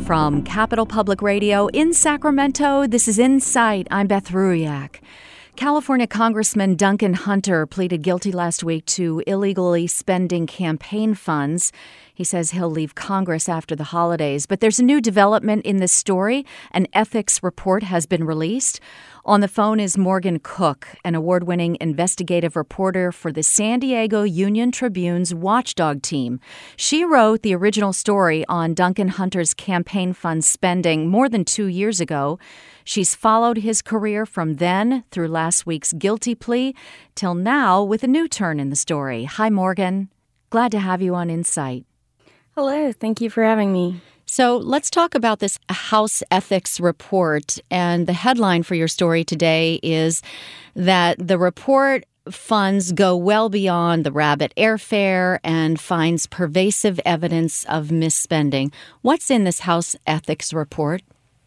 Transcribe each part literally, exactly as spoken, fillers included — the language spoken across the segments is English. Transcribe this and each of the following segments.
from Capital Public Radio in Sacramento, this is Insight. I'm Beth Ruiak. California Congressman Duncan Hunter pleaded guilty last week to illegally spending campaign funds. He says he'll leave Congress after the holidays. But there's a new development in this story. An ethics report has been released. On the phone is Morgan Cook, an award-winning investigative reporter for the San Diego Union-Tribune's Watchdog team. She wrote the original story on Duncan Hunter's campaign fund spending more than two years ago. She's followed his career from then through last week's guilty plea till now with a new turn in the story. Hi, Morgan. Glad to have you on Insight. Hello. Thank you for having me. So let's talk about this House Ethics Report. And the headline for your story today is that the report funds go well beyond the rabbit airfare and finds pervasive evidence of misspending. What's in this House Ethics Report?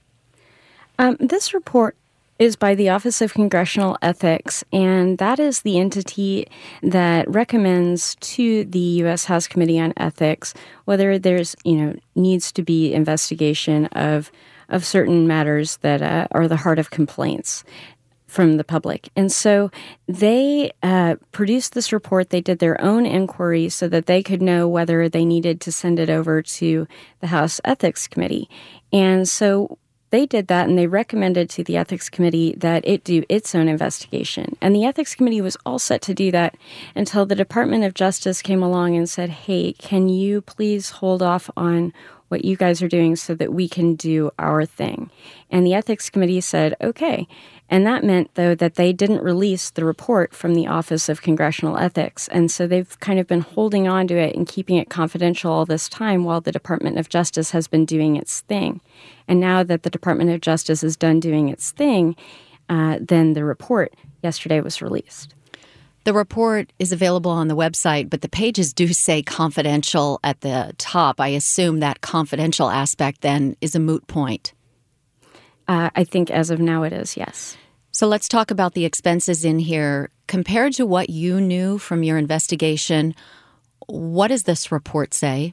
Um, this report is by the Office of Congressional Ethics, and that is the entity that recommends to the U S House Committee on Ethics whether there's, you know, needs to be investigation of of certain matters that uh, are the heart of complaints from the public. And so they uh, produced this report. They did their own inquiry so that they could know whether they needed to send it over to the House Ethics Committee. And so they did that, and they recommended to the Ethics Committee that it do its own investigation. And the Ethics Committee was all set to do that until the Department of Justice came along and said, hey, can you please hold off on what you guys are doing so that we can do our thing? And the Ethics Committee said, okay. And that meant, though, that they didn't release the report from the Office of Congressional Ethics. And so they've kind of been holding on to it and keeping it confidential all this time while the Department of Justice has been doing its thing. And now that the Department of Justice is done doing its thing, uh, then the report yesterday was released. The report is available on the website, but the pages do say confidential at the top. I assume that confidential aspect then is a moot point. Uh, I think as of now it is, yes. So let's talk about the expenses in here. Compared to what you knew from your investigation, what does this report say?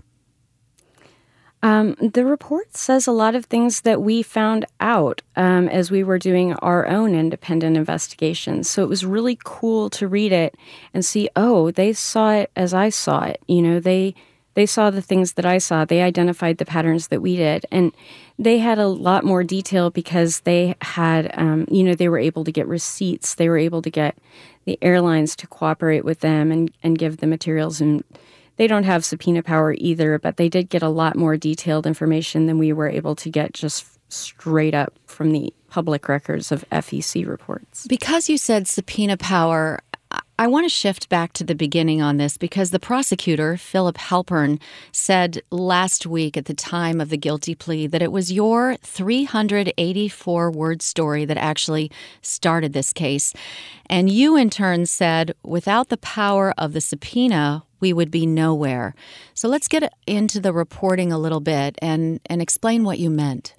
Um, the report says a lot of things that we found out um, as we were doing our own independent investigations. So it was really cool to read it and see, oh, they saw it as I saw it. You know, they they saw the things that I saw. They identified the patterns that we did. And they had a lot more detail because they had, um, you know, they were able to get receipts. They were able to get the airlines to cooperate with them and, and give the materials. And they don't have subpoena power either, but they did get a lot more detailed information than we were able to get just straight up from the public records of F E C reports. Because you said subpoena power, I want to shift back to the beginning on this because the prosecutor, Philip Halpern, said last week at the time of the guilty plea that it was your three hundred eighty-four word story that actually started this case. And you, in turn, said, without the power of the subpoena, we would be nowhere. So let's get into the reporting a little bit and, and explain what you meant.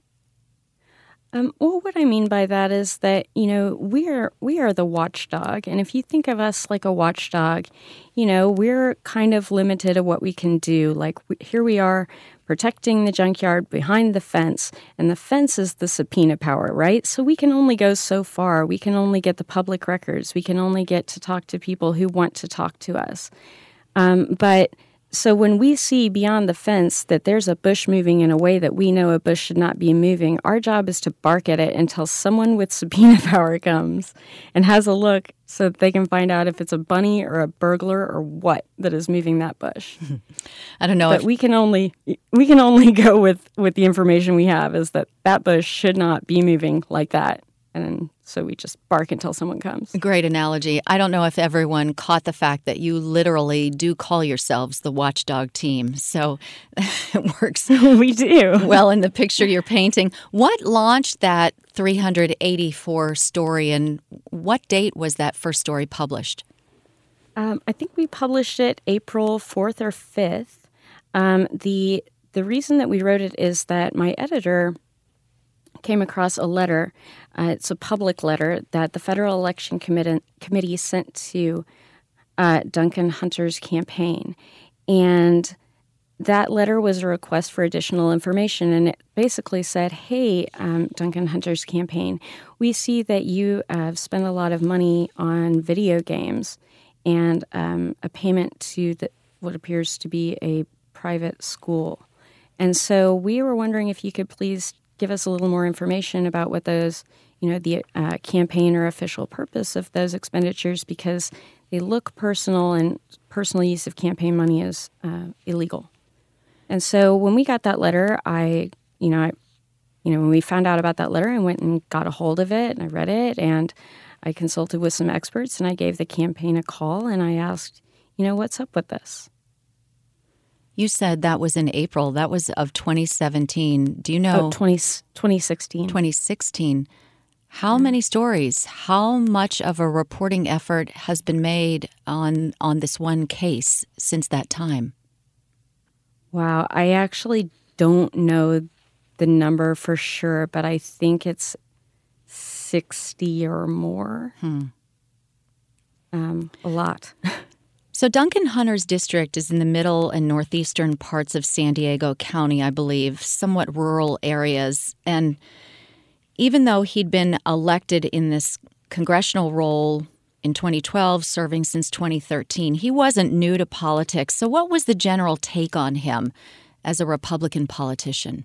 Um, well, what I mean by that is that, you know, we are we are the watchdog. And if you think of us like a watchdog, you know, we're kind of limited to what we can do. Like we, here we are protecting the junkyard behind the fence, and the fence is the subpoena power, right? So we can only go so far. We can only get the public records. We can only get to talk to people who want to talk to us. Um, but So when we see beyond the fence that there's a bush moving in a way that we know a bush should not be moving, our job is to bark at it until someone with subpoena power comes and has a look so that they can find out if it's a bunny or a burglar or what that is moving that bush. I don't know. But if... we can only we can only go with, with the information we have is that that bush should not be moving like that. And so we just bark until someone comes. Great analogy. I don't know if everyone caught the fact that you literally do call yourselves the watchdog team. So it works. We do. Well, in the picture you're painting. What launched that three hundred eighty-four story, and what date was that first story published? Um, I think we published it April fourth or fifth. Um, the the reason that we wrote it is that my editor came across a letter. Uh, it's a public letter that the Federal Election Committee, Committee sent to uh, Duncan Hunter's campaign. And that letter was a request for additional information, and it basically said, hey, um, Duncan Hunter's campaign, we see that you have spent a lot of money on video games and um, a payment to the, what appears to be a private school. And so we were wondering if you could please give us a little more information about what those, you know, the uh, campaign or official purpose of those expenditures, because they look personal, and personal use of campaign money is uh, illegal. And so when we got that letter, I, you know, I, you know, when we found out about that letter, I went and got a hold of it, and I read it, and I consulted with some experts, and I gave the campaign a call, and I asked, you know, what's up with this? You said that was in April. That was of twenty seventeen. Do you know? Oh, twenty, twenty sixteen. twenty sixteen. How many stories, how much of a reporting effort has been made on on this one case since that time? Wow, I actually don't know the number for sure, but I think it's sixty or more. Hmm. Um, a lot. So Duncan Hunter's district is in the middle and northeastern parts of San Diego County, I believe, somewhat rural areas. And even though he'd been elected in this congressional role in twenty twelve, serving since twenty thirteen, he wasn't new to politics. So what was the general take on him as a Republican politician?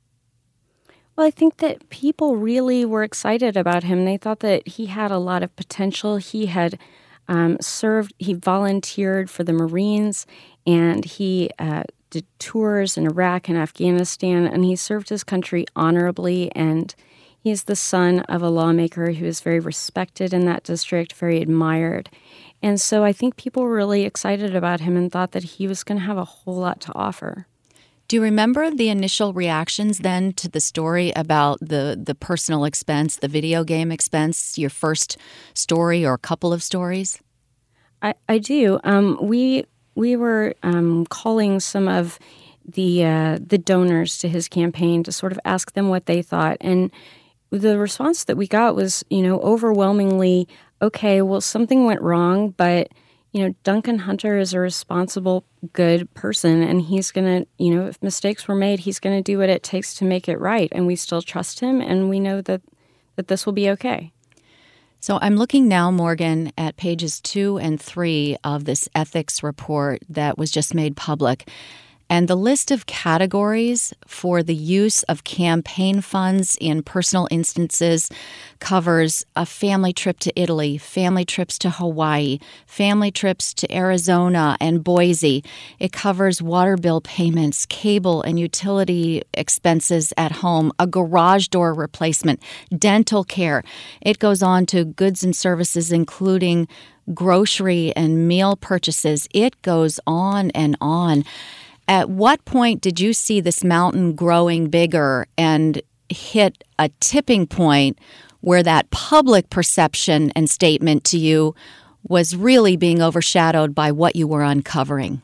Well, I think that people really were excited about him. They thought that he had a lot of potential. He had um, served, he volunteered for the Marines, and he uh, did tours in Iraq and Afghanistan, and he served his country honorably. And he's the son of a lawmaker who is very respected in that district, very admired. And so I think people were really excited about him and thought that he was going to have a whole lot to offer. Do you remember the initial reactions then to the story about the, the personal expense, the video game expense, your first story or a couple of stories? I, I do. Um, we we were um, calling some of the uh, the donors to his campaign to sort of ask them what they thought. And the response that we got was, you know, overwhelmingly, okay, well, something went wrong, but you know, Duncan Hunter is a responsible, good person, and he's going to, you know, if mistakes were made, he's going to do what it takes to make it right. And we still trust him, and we know that, that this will be okay. So I'm looking now, Morgan, at pages two and three of this ethics report that was just made public. And the list of categories for the use of campaign funds in personal instances covers a family trip to Italy, family trips to Hawaii, family trips to Arizona and Boise. It covers water bill payments, cable and utility expenses at home, a garage door replacement, dental care. It goes on to goods and services, including grocery and meal purchases. It goes on and on. At what point did you see this mountain growing bigger and hit a tipping point where that public perception and statement to you was really being overshadowed by what you were uncovering?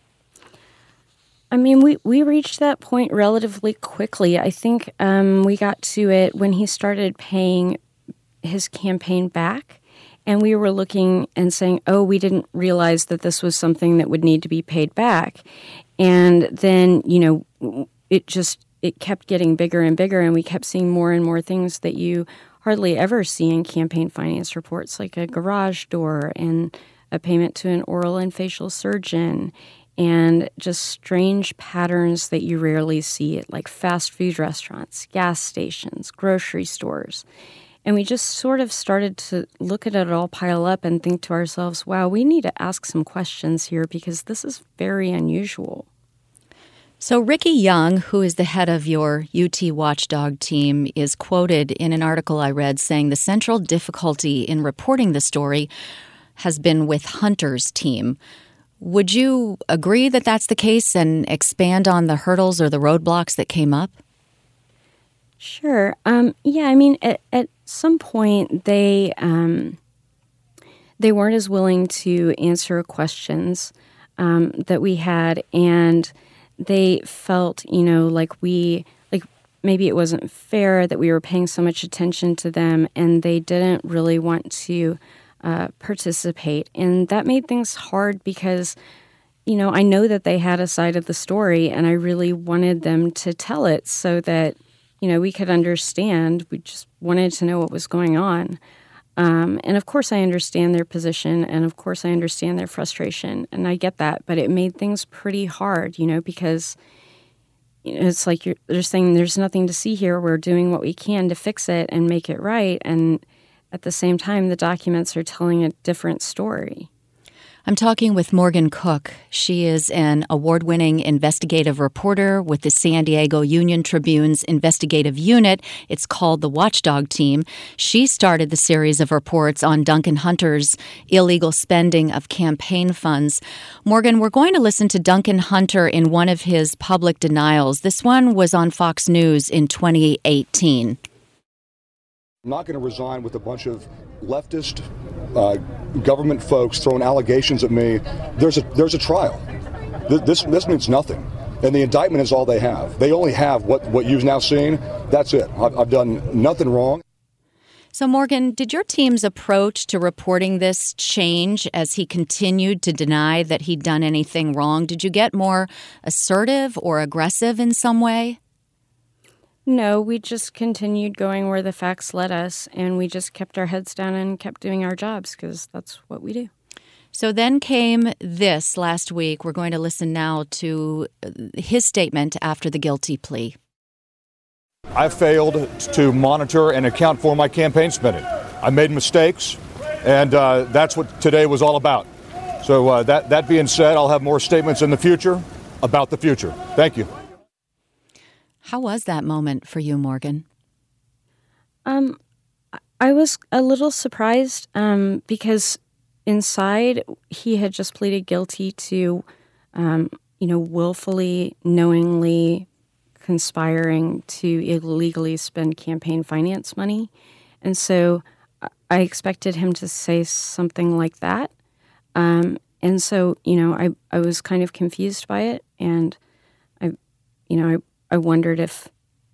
I mean, we, we reached that point relatively quickly. I think um, we got to it when he started paying his campaign back. And we were looking and saying, oh, we didn't realize that this was something that would need to be paid back. And then, you know, it just, it kept getting bigger and bigger, and we kept seeing more and more things that you hardly ever see in campaign finance reports, like a garage door and a payment to an oral and facial surgeon, and just strange patterns that you rarely see at like fast food restaurants, gas stations, grocery stores. And we just sort of started to look at it all pile up and think to ourselves, wow, we need to ask some questions here because this is very unusual. So Ricky Young, who is the head of your U T Watchdog team, is quoted in an article I read saying the central difficulty in reporting the story has been with Hunter's team. Would you agree that that's the case and expand on the hurdles or the roadblocks that came up? Sure. Um, yeah, I mean, at, at some point, they um, they weren't as willing to answer questions um, that we had, and they felt, you know, like we, like maybe it wasn't fair that we were paying so much attention to them, and they didn't really want to uh, participate. And that made things hard because you know, I know that they had a side of the story, and I really wanted them to tell it so that, you know, we could understand. We just wanted to know what was going on. Um, and of course I understand their position, and of course I understand their frustration, and I get that, but it made things pretty hard, you know, because you know, it's like you're, they're saying there's nothing to see here. We're doing what we can to fix it and make it right, and at the same time, the documents are telling a different story. I'm talking with Morgan Cook. She is an award-winning investigative reporter with the San Diego Union-Tribune's investigative unit. It's called the Watchdog Team. She started the series of reports on Duncan Hunter's illegal spending of campaign funds. Morgan, we're going to listen to Duncan Hunter in one of his public denials. This one was on Fox News in twenty eighteen. I'm not going to resign with a bunch of leftist uh, government folks throwing allegations at me. There's a there's a trial. This this means nothing, and the indictment is all they have. They only have what what you've now seen. That's it. I've, I've done nothing wrong. So, Morgan, did your team's approach to reporting this change as he continued to deny that he'd done anything wrong? Did you get more assertive or aggressive in some way? No, we just continued going where the facts led us, and we just kept our heads down and kept doing our jobs because that's what we do. So then came this last week. We're going to listen now to his statement after the guilty plea. I failed to monitor and account for my campaign spending. I made mistakes, and uh, that's what today was all about. So uh, that, that being said, I'll have more statements in the future about the future. Thank you. How was that moment for you, Morgan? Um, I was a little surprised um, because inside he had just pleaded guilty to, um, you know, willfully, knowingly conspiring to illegally spend campaign finance money. And so I expected him to say something like that. Um, and so, you know, I, I was kind of confused by it. And I, you know, I, I wondered if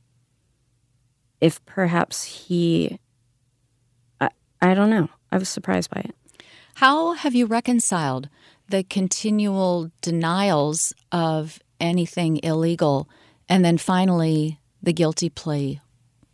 if perhaps he, I, I don't know. I was surprised by it. How have you reconciled the continual denials of anything illegal and then finally the guilty plea?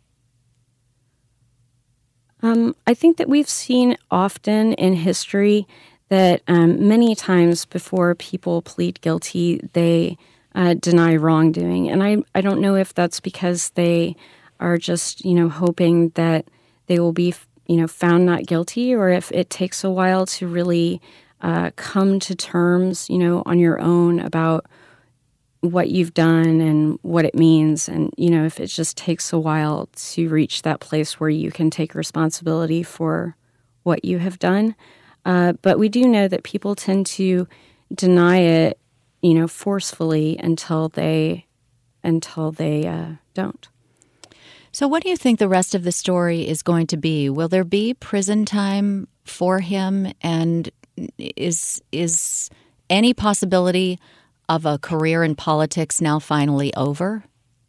Um, I think that we've seen often in history that um, many times before people plead guilty, they Uh, deny wrongdoing. And I, I don't know if that's because they are just, you know, hoping that they will be, you know, found not guilty, or if it takes a while to really uh, come to terms, you know, on your own about what you've done and what it means. And, you know, if it just takes a while to reach that place where you can take responsibility for what you have done. Uh, but we do know that people tend to deny it, you know, forcefully until they until they uh, don't. So what do you think the rest of the story is going to be? Will there be prison time for him? And is is any possibility of a career in politics now finally over?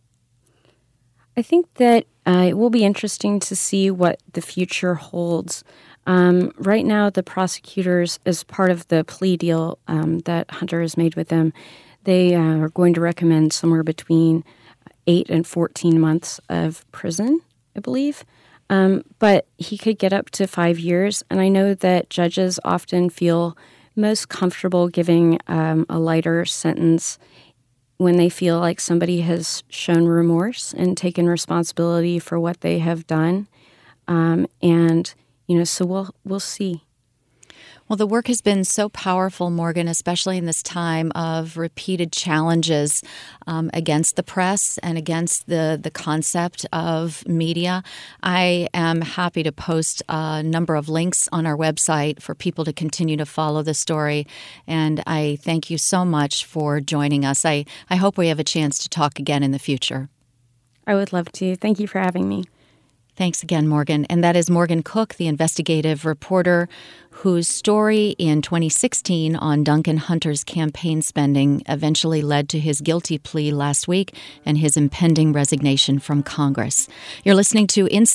I think that uh, it will be interesting to see what the future holds. Um, right now, the prosecutors, as part of the plea deal um, that Hunter has made with them, they uh, are going to recommend somewhere between eight and fourteen months of prison, I believe. Um, but he could get up to five years. And I know that judges often feel most comfortable giving um, a lighter sentence when they feel like somebody has shown remorse and taken responsibility for what they have done. Um, and You know, so we'll we'll see. Well, the work has been so powerful, Morgan, especially in this time of repeated challenges um, against the press and against the, the concept of media. I am happy to post a number of links on our website for people to continue to follow the story. And I thank you so much for joining us. I, I hope we have a chance to talk again in the future. I would love to. Thank you for having me. Thanks again, Morgan. And that is Morgan Cook, the investigative reporter whose story in twenty sixteen on Duncan Hunter's campaign spending eventually led to his guilty plea last week and his impending resignation from Congress. You're listening to Insight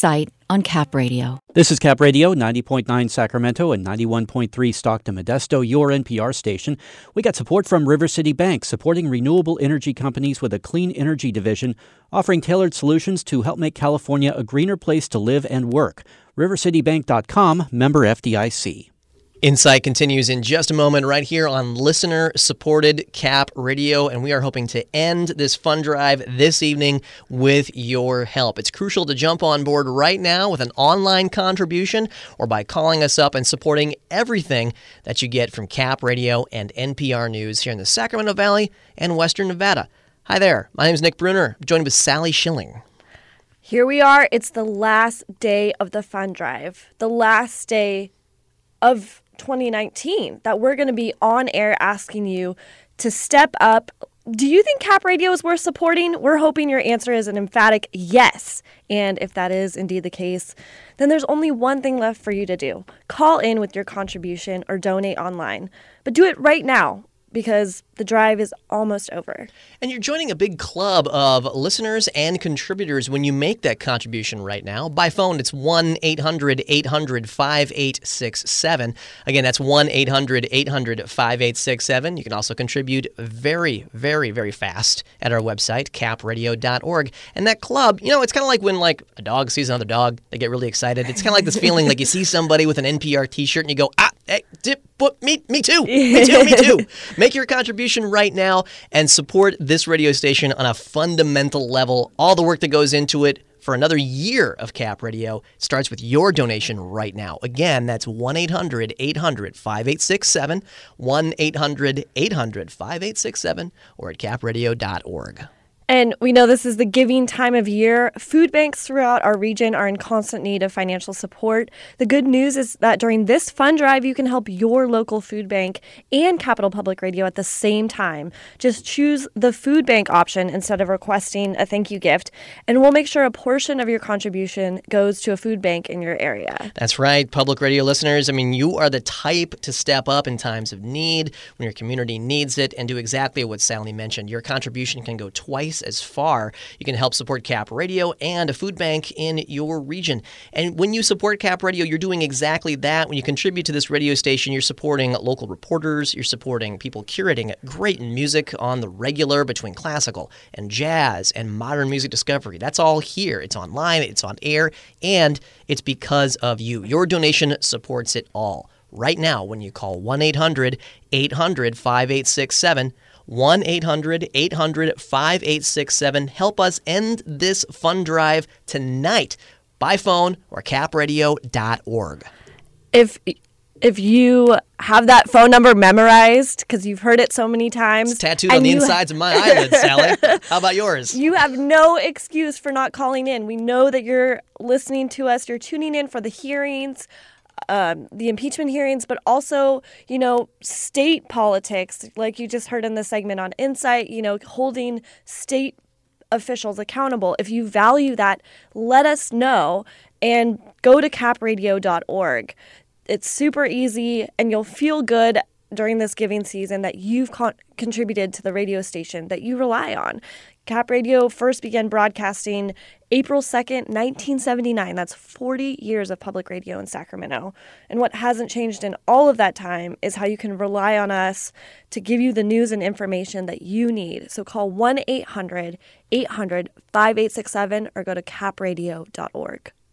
on Cap Radio. This is Cap Radio, ninety point nine Sacramento and ninety-one point three Stockton Modesto, your N P R station. We got support from River City Bank, supporting renewable energy companies with a clean energy division, offering tailored solutions to help make California a greener place to live and work. river city bank dot com, member F D I C. Insight continues in just a moment right here on listener-supported Cap Radio, and we are hoping to end this fund drive this evening with your help. It's crucial to jump on board right now with an online contribution or by calling us up and supporting everything that you get from Cap Radio and N P R News here in the Sacramento Valley and Western Nevada. Hi there, my name is Nick Bruner, I'm joined with Sally Schilling. Here we are. It's the last day of the fund drive, the last day of twenty nineteen that we're going to be on air asking you to step up. Do you think Cap Radio is worth supporting? We're hoping your answer is an emphatic yes. And if that is indeed the case, then there's only one thing left for you to do. Call in with your contribution or donate online. But do it right now, because the drive is almost over. And you're joining a big club of listeners and contributors when you make that contribution right now. By phone, it's one eight hundred eight hundred five eight six seven. Again, that's one eight hundred eight hundred five eight six seven. You can also contribute very, very, very fast at our website, cap radio dot org. And that club, you know, it's kind of like when like a dog sees another dog, they get really excited. It's kind of like this feeling like you see somebody with an N P R t-shirt and you go, ah, hey, dip, but me, me too, me too, me too. Make your contribution right now and support this radio station on a fundamental level. All the work that goes into it for another year of Cap Radio starts with your donation right now. Again, that's one eight hundred eight hundred five eight six seven, one eight hundred eight hundred five eight six seven, or at cap radio dot org. And we know this is the giving time of year. Food banks throughout our region are in constant need of financial support. The good news is that during this fund drive, you can help your local food bank and Capital Public Radio at the same time. Just choose the food bank option instead of requesting a thank you gift, and we'll make sure a portion of your contribution goes to a food bank in your area. That's right, public radio listeners. I mean, you are the type to step up in times of need when your community needs it and do exactly what Sally mentioned. Your contribution can go twice as far. You can help support Cap Radio and a food bank in your region. And when you support Cap Radio, you're doing exactly that. When you contribute to this radio station, you're supporting local reporters, you're supporting people curating great music on the regular between classical and jazz and modern music discovery. That's all here. It's online, it's on air, and it's because of you. Your donation supports it all. Right now, when you call one eight hundred eight hundred five eight six seven, one eight hundred eight hundred five eight six seven. Help us end this fund drive tonight by phone or cap radio dot org. If if you have that phone number memorized because you've heard it so many times. It's tattooed on the insides of my eyelids, Sally. How about yours? You have no excuse for not calling in. We know that you're listening to us. You're tuning in for the hearings. Um, the impeachment hearings, but also, you know, state politics, like you just heard in the segment on Insight, you know, holding state officials accountable. If you value that, let us know and go to cap radio dot org. It's super easy, and you'll feel good during this giving season that you've con- contributed to the radio station that you rely on. Cap Radio first began broadcasting April second, nineteen seventy-nine. That's forty years of public radio in Sacramento. And what hasn't changed in all of that time is how you can rely on us to give you the news and information that you need. So call one eight hundred eight hundred five eight six seven or go to cap radio dot org.